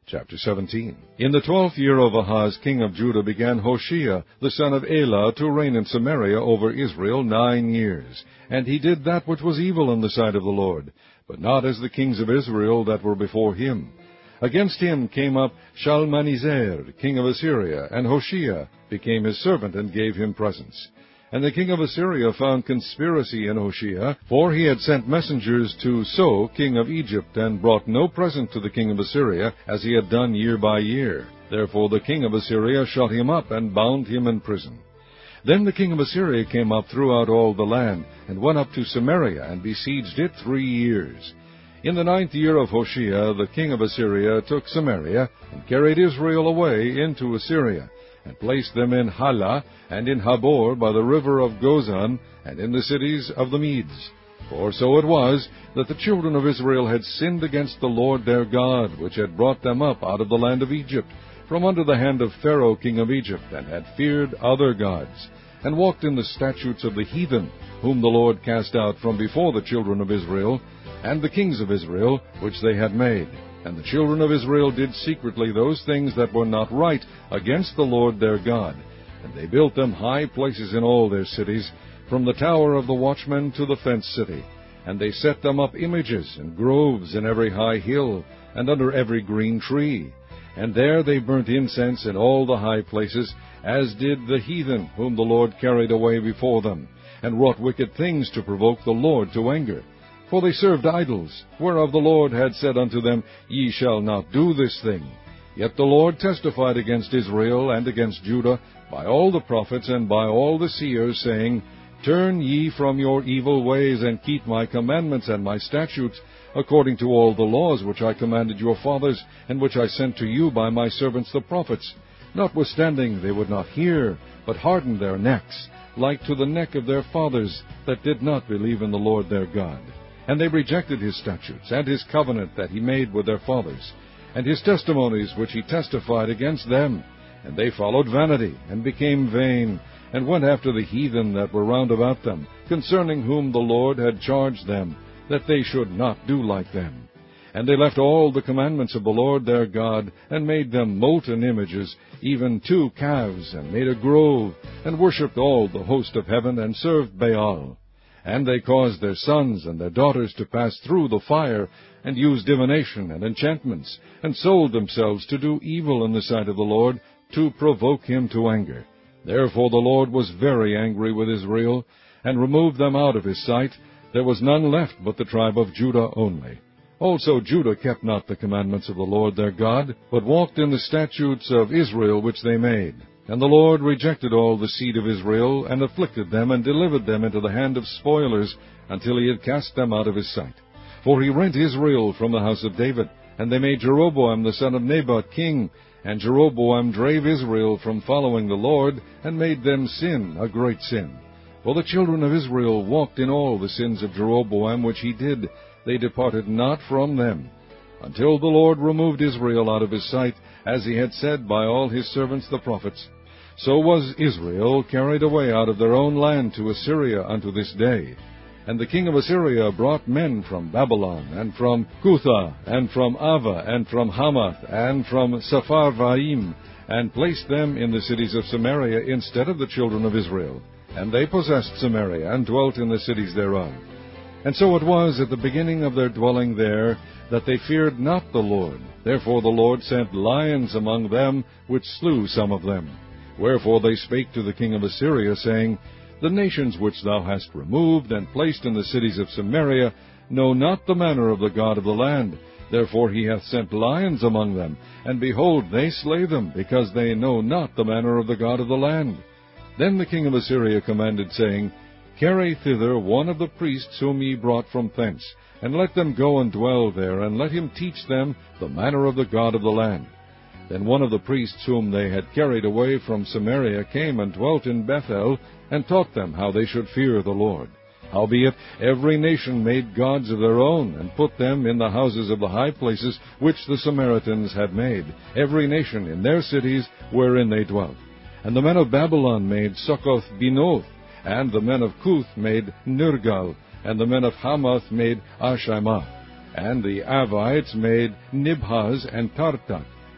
Chapter 17. In the 12th year of Ahaz, king of Judah, began Hoshea, the son of Elah, to reign in Samaria over Israel 9 years. And he did that which was evil in the sight of the Lord, but not as the kings of Israel that were before him. Against him came up Shalmaneser, king of Assyria, and Hoshea became his servant and gave him presents. And the king of Assyria found conspiracy in Hoshea, for he had sent messengers to So, king of Egypt, and brought no present to the king of Assyria, as he had done year by year. Therefore the king of Assyria shut him up, and bound him in prison. Then the king of Assyria came up throughout all the land, and went up to Samaria, and besieged it 3 years. In the 9th year of Hoshea, the king of Assyria took Samaria, and carried Israel away into Assyria, and placed them in Halah, and in Habor by the river of Gozan, and in the cities of the Medes. For so it was, that the children of Israel had sinned against the Lord their God, which had brought them up out of the land of Egypt, from under the hand of Pharaoh king of Egypt, and had feared other gods, and walked in the statutes of the heathen, whom the Lord cast out from before the children of Israel, and the kings of Israel, which they had made. And the children of Israel did secretly those things that were not right against the Lord their God. And they built them high places in all their cities, from the tower of the watchman to the fenced city. And they set them up images and groves in every high hill, and under every green tree. And there they burnt incense in all the high places, as did the heathen whom the Lord carried away before them, and wrought wicked things to provoke the Lord to anger. For they served idols, whereof the Lord had said unto them, Ye shall not do this thing. Yet the Lord testified against Israel and against Judah by all the prophets and by all the seers, saying, Turn ye from your evil ways, and keep my commandments and my statutes, according to all the laws which I commanded your fathers, and which I sent to you by my servants the prophets. Notwithstanding they would not hear, but hardened their necks, like to the neck of their fathers, that did not believe in the Lord their God. And they rejected his statutes, and his covenant that he made with their fathers, and his testimonies which he testified against them. And they followed vanity, and became vain, and went after the heathen that were round about them, concerning whom the Lord had charged them, that they should not do like them. And they left all the commandments of the Lord their God, and made them molten images, even 2 calves, and made a grove, and worshipped all the host of heaven, and served Baal. And they caused their sons and their daughters to pass through the fire, and used divination and enchantments, and sold themselves to do evil in the sight of the Lord, to provoke him to anger. Therefore the Lord was very angry with Israel, and removed them out of his sight. There was none left but the tribe of Judah only. Also Judah kept not the commandments of the Lord their God, but walked in the statutes of Israel which they made. And the Lord rejected all the seed of Israel, and afflicted them, and delivered them into the hand of spoilers, until he had cast them out of his sight. For he rent Israel from the house of David, and they made Jeroboam the son of Nebat king. And Jeroboam drave Israel from following the Lord, and made them sin a great sin. For the children of Israel walked in all the sins of Jeroboam which he did. They departed not from them, until the Lord removed Israel out of his sight, as he had said by all his servants the prophets. So was Israel carried away out of their own land to Assyria unto this day. And the king of Assyria brought men from Babylon, and from Cutha, and from Ava, and from Hamath, and from Sepharvaim, and placed them in the cities of Samaria instead of the children of Israel. And they possessed Samaria, and dwelt in the cities thereof. And so it was at the beginning of their dwelling there, that they feared not the Lord. Therefore the Lord sent lions among them, which slew some of them. Wherefore they spake to the king of Assyria, saying, The nations which thou hast removed, and placed in the cities of Samaria, know not the manner of the God of the land. Therefore he hath sent lions among them, and behold, they slay them, because they know not the manner of the God of the land. Then the king of Assyria commanded, saying, Carry thither one of the priests whom ye brought from thence, and let them go and dwell there, and let him teach them the manner of the God of the land. Then one of the priests whom they had carried away from Samaria came and dwelt in Bethel, and taught them how they should fear the Lord. Howbeit every nation made gods of their own, and put them in the houses of the high places which the Samaritans had made, every nation in their cities wherein they dwelt. And the men of Babylon made Succoth-Benoth, and the men of Cuth made Nergal, and the men of Hamath made Ashimah, and the Avites made Nibhaz and Tartak,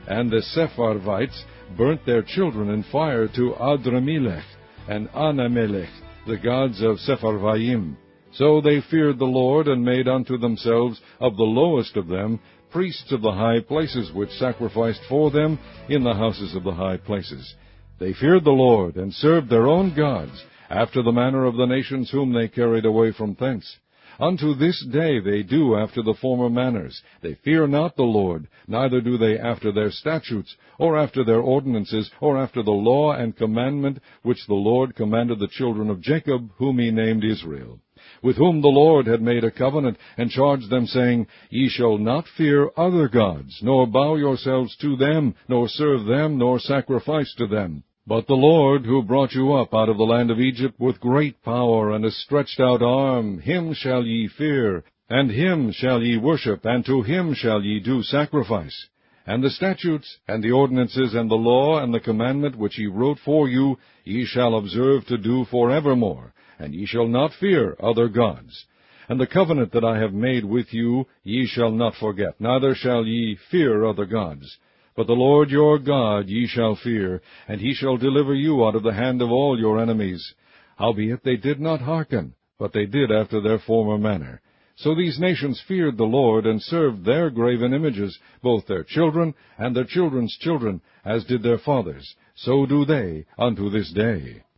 And the Sepharvites burnt their children in fire to Adramelech and Anamelech, the gods of Sepharvaim. So they feared the Lord, and made unto themselves of the lowest of them priests of the high places, which sacrificed for them in the houses of the high places. They feared the Lord, and served their own gods, after the manner of the nations whom they carried away from thence. Unto this day they do after the former manners. They fear not the Lord, neither do they after their statutes, or after their ordinances, or after the law and commandment which the Lord commanded the children of Jacob, whom he named Israel, with whom the Lord had made a covenant, and charged them, saying, Ye shall not fear other gods, nor bow yourselves to them, nor serve them, nor sacrifice to them. But the Lord, who brought you up out of the land of Egypt with great power and a stretched out arm, him shall ye fear, and him shall ye worship, and to him shall ye do sacrifice. And the statutes, and the ordinances, and the law, and the commandment which he wrote for you, ye shall observe to do forevermore, and ye shall not fear other gods. And the covenant that I have made with you ye shall not forget, neither shall ye fear other gods. But the Lord your God ye shall fear, and he shall deliver you out of the hand of all your enemies. Howbeit they did not hearken, but they did after their former manner. So these nations feared the Lord, and served their graven images, both their children and their children's children, as did their fathers. So do they unto this day.